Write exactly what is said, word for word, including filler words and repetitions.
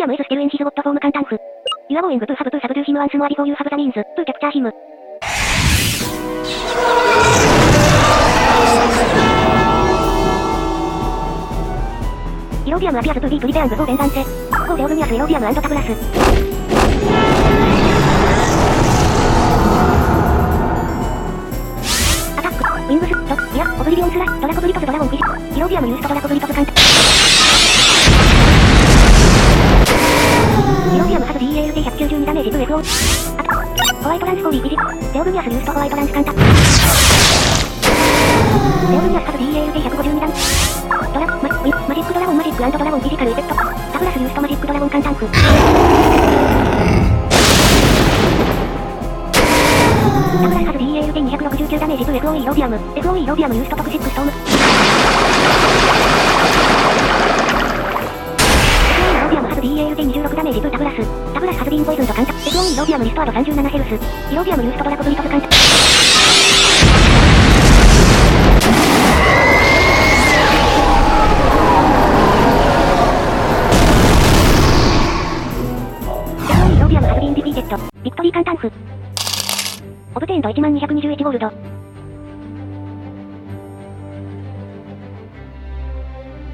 アム S ステルエンシズゴットフォーム簡単符。ユアゴーイングプーハブプーサブドゥヒムアンスモアビフォーユーハブザミーンズ、プーキャプチャーヒム。イロビアムアピアズプービープリペアングフォーベンダンセ。ゴーデオグニアスイロビアムタブラス。アタック、ウィングス、ド、いや、オブリビオンスラ、ドラコブリトズドラゴンフィジ。イロビアムユーストドラコブリトズ簡単。イロビアムハズ ディーエーエルティーひゃくきゅうじゅうに ダメージ ブイエフオー。あと、ホワイトランスフォービーフィジ。デオグニアスユーストホワイトランス簡単。デオグニアスハズ ディーエーエルティーひゃくごじゅうに ダメージ。ドラ、マ、ミ、マジックドラゴンマジック&ドラゴンフィジカルエフェクト。タブラスユーストマジックドラゴン簡単符。タブラスハズ ディーエーエルティーにひゃくろくじゅうきゅう ダメージ ブイエフオーイー ロビアム。エフオーイー ロビアムユーストトクシックストーム。エフオーイー ロビアムハズ ディーエーエルティーにじゅうろく ダメージ ブータブラス。タブラスハズビーンポイズンド簡単。エフオーイー ロビアムリストアードさんじゅうななヘルス。イロビアムユーストドラコブリトズ簡単。ビクトリー簡単符。オブテインドいちまんにひゃくにじゅういちゴールド。